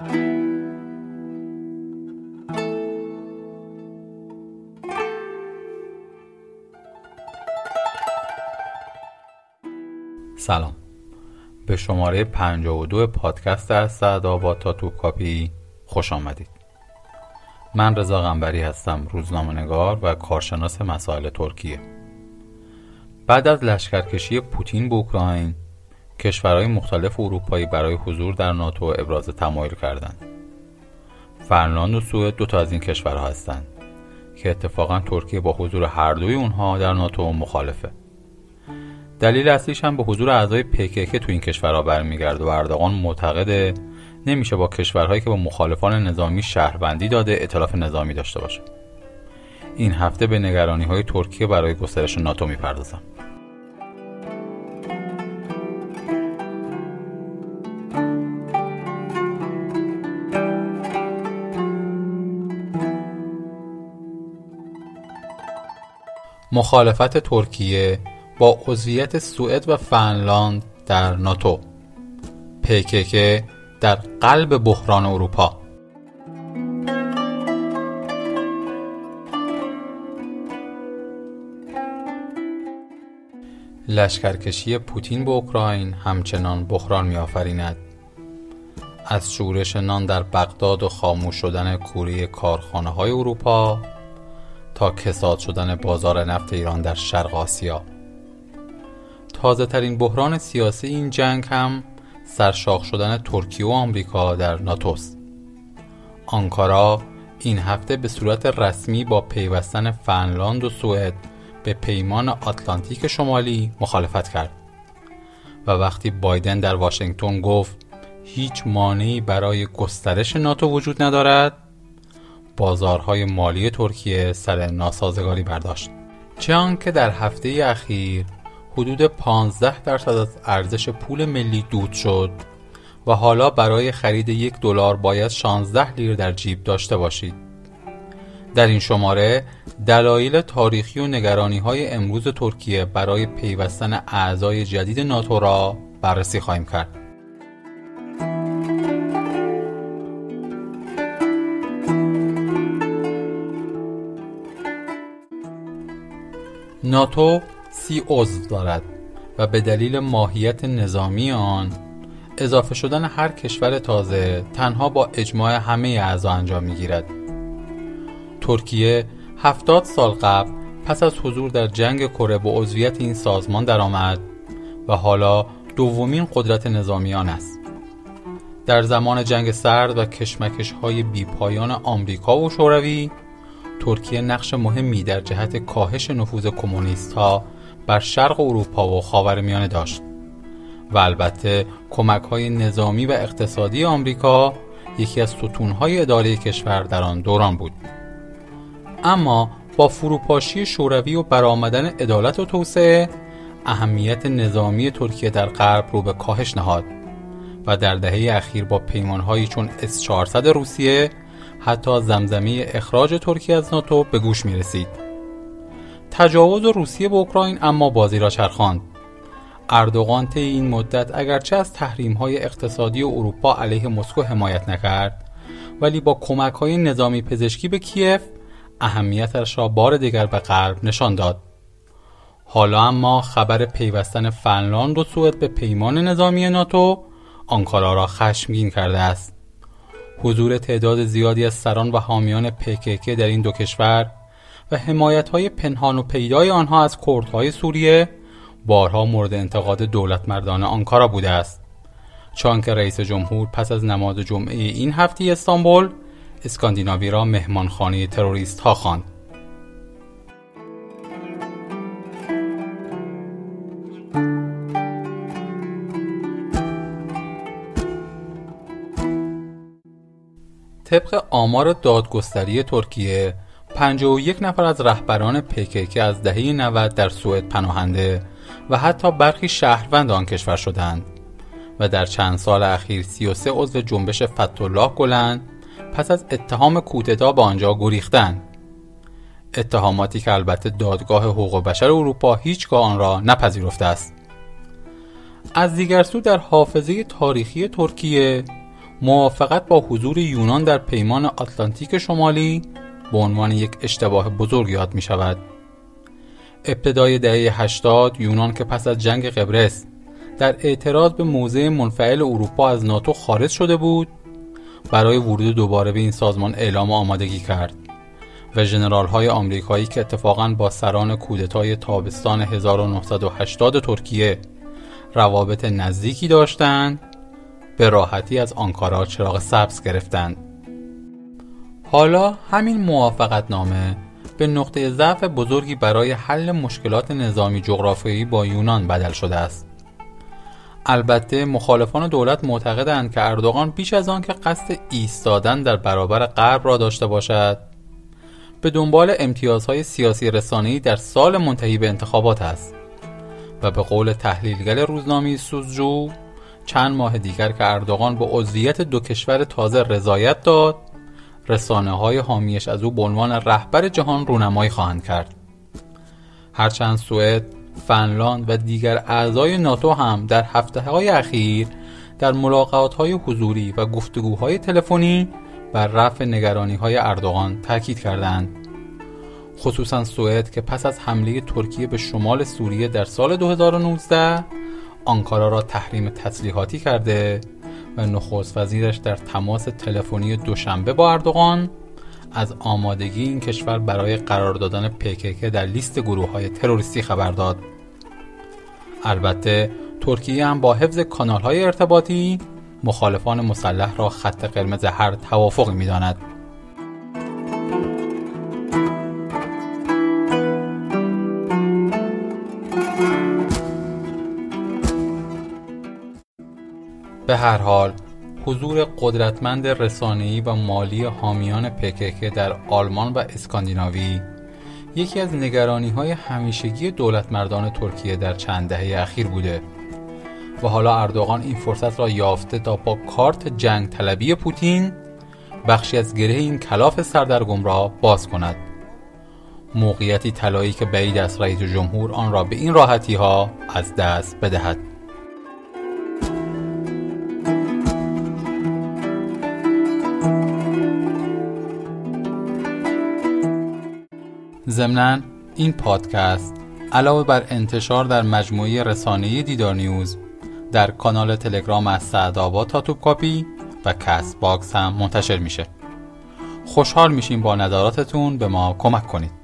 سلام، به شماره 52 پادکست از سعدآباد تا توپکاپی خوش آمدید. من رضا قنبری هستم، روزنامه‌نگار و کارشناس مسائل ترکیه. بعد از لشکرکشی پوتین به اوکراین، کشورهای مختلف اروپایی برای حضور در ناتو ابراز تمایل کردند. فنلاند و سوئد دو تا از این کشورها هستند که اتفاقا ترکیه با حضور هر دوی اونها در ناتو مخالفه. دلیل اصلیش هم به حضور اعضای PKK تو این کشورها برمیگرده و اردوغان معتقده نمیشه با کشورهایی که با مخالفان نظامی شهروندی داده ائتلاف نظامی داشته باشه. این هفته به نگرانی‌های ترکیه برای گسترش ناتو میپردازم. مخالفت ترکیه با عضویت سوئد و فنلاند در ناتو. PKK در قلب بحران اروپا. لشکرکشی پوتین به اوکراین همچنان بحران می‌آفریند. از شورش نان در بغداد و خاموش شدن کوری کارخانه‌های اروپا تا کساد شدن بازار نفت ایران در شرق آسیا. تازه ترین بحران سیاسی این جنگ هم سرشاخ شدن ترکیه و آمریکا در ناتوست. آنکارا این هفته به صورت رسمی با پیوستن فنلاند و سوئد به پیمان آتلانتیک شمالی مخالفت کرد و وقتی بایدن در واشنگتن گفت هیچ مانعی برای گسترش ناتو وجود ندارد، بازارهای مالی ترکیه سر ناسازگاری برداشت. چه آنکه در هفته اخیر حدود 15% از ارزش پول ملی دود شد و حالا برای خرید $1 باید 16 لیر در جیب داشته باشید. در این شماره دلایل تاریخی و نگرانی‌های امروز ترکیه برای پیوستن اعضای جدید ناتو را بررسی خواهیم کرد. ناتو 30 عضو دارد و به دلیل ماهیت نظامی آن اضافه شدن هر کشور تازه تنها با اجماع همه اعضا انجام می‌گیرد. ترکیه 70 سال قبل پس از حضور در جنگ کره با عضویت این سازمان درآمد و حالا دومین قدرت نظامی آن است. در زمان جنگ سرد و کشمکش‌های بی‌پایان آمریکا و شوروی، ترکیه نقش مهمی در جهت کاهش نفوذ کمونیست‌ها بر شرق اروپا و خاورمیانه داشت و البته کمک‌های نظامی و اقتصادی آمریکا یکی از ستون‌های اداره کشور در آن دوران بود. اما با فروپاشی شوروی و برآمدن عدالت و توسعه، اهمیت نظامی ترکیه در غرب رو به کاهش نهاد و در دهه اخیر با پیمان‌هایی چون S-400 روسیه حتی زمزمه اخراج ترکیه از ناتو به گوش می رسید. تجاوز روسیه به اوکراین اما بازی را چرخاند. اردوغان طی این مدت اگرچه از تحریم‌های اقتصادی اروپا علیه مسکو حمایت نکرد، ولی با کمک‌های نظامی پزشکی به کیف اهمیتش را بار دیگر به غرب نشان داد. حالا اما خبر پیوستن فنلاند و سوئد به پیمان نظامی ناتو آنکارا را خشمگین کرده است. حضور تعداد زیادی از سران و حامیان PKK در این دو کشور و حمایت‌های پنهان و پیدای آنها از کردهای سوریه بارها مورد انتقاد دولتمردان آنکارا بوده است. چون که رئیس جمهور پس از نماز جمعه این هفته استانبول اسکاندیناوی را مهمانخانه تروریست ها خواند. طبق آمار دادگستری ترکیه 51 نفر از رهبران PKK از دهه 90 در سوئد پناهنده و حتی برخی شهروند آن کشور شدند و در چند سال اخیر 33 عضو جنبش فتح‌الله گلن پس از اتهام کودتا به آنجا گریختند. اتهاماتی که البته دادگاه حقوق بشر اروپا هیچگاه آن را نپذیرفته است. از دیگر سو در حافظه تاریخی ترکیه موافقت با حضور یونان در پیمان آتلانتیک شمالی به عنوان یک اشتباه بزرگ یاد می شود. ابتدای دهه 80 یونان که پس از جنگ قبرس در اعتراض به موضع منفعل اروپا از ناتو خارج شده بود، برای ورود دوباره به این سازمان اعلام آمادگی کرد و ژنرال‌های آمریکایی که اتفاقاً با سران کودتای تابستان 1980 ترکیه روابط نزدیکی داشتند، به راحتی از آنکارا چراغ سبز گرفتند. حالا همین موافقتنامه به نقطه ضعف بزرگی برای حل مشکلات نظامی جغرافیایی با یونان بدل شده است. البته مخالفان دولت معتقدند که اردوغان بیش از آن که قصد ایستادن در برابر غرب را داشته باشد، به دنبال امتیازهای سیاسی رسانه‌ای در سال منتهی به انتخابات است و به قول تحلیلگر روزنامه سوزجو، چند ماه دیگر که اردوغان به عضویت دو کشور تازه رضایت داد، رسانه‌های حامیش از او به عنوان رهبر جهان رونمایی خواهند کرد. هرچند سوئد، فنلاند و دیگر اعضای ناتو هم در هفته‌های اخیر در ملاقات‌های حضوری و گفتگوهای تلفنی بر رفع نگرانی‌های اردوغان تاکید کردند. خصوصا سوئد که پس از حمله ترکیه به شمال سوریه در سال 2019 آنکارا را تحریم تسلیحاتی کرده و نخست وزیرش در تماس تلفنی دوشنبه با اردوغان از آمادگی این کشور برای قرار دادن PKK در لیست گروه‌های تروریستی خبر داد. البته ترکیه هم با حفظ کانال‌های ارتباطی مخالفان مسلح را خط قرمز هر توافقی می‌داند. به هر حال حضور قدرتمند رسانه‌ای و مالی حامیان PKK در آلمان و اسکاندیناوی یکی از نگرانی‌های همیشگی دولتمردان ترکیه در چند دهه اخیر بوده و حالا اردوغان این فرصت را یافته تا با کارت جنگ طلبی پوتین بخشی از گره این کلاف سردرگم را باز کند. موقعیتی طلایی که بعید است رئیس جمهور آن را به این راحتی‌ها از دست بدهد. ضمناً این پادکست علاوه بر انتشار در مجموعه رسانه‌ای دیدار نیوز در کانال تلگرام از سعدآباد تا توپکاپی و کست باکس هم منتشر میشه. خوشحال میشیم با نظراتتون به ما کمک کنید.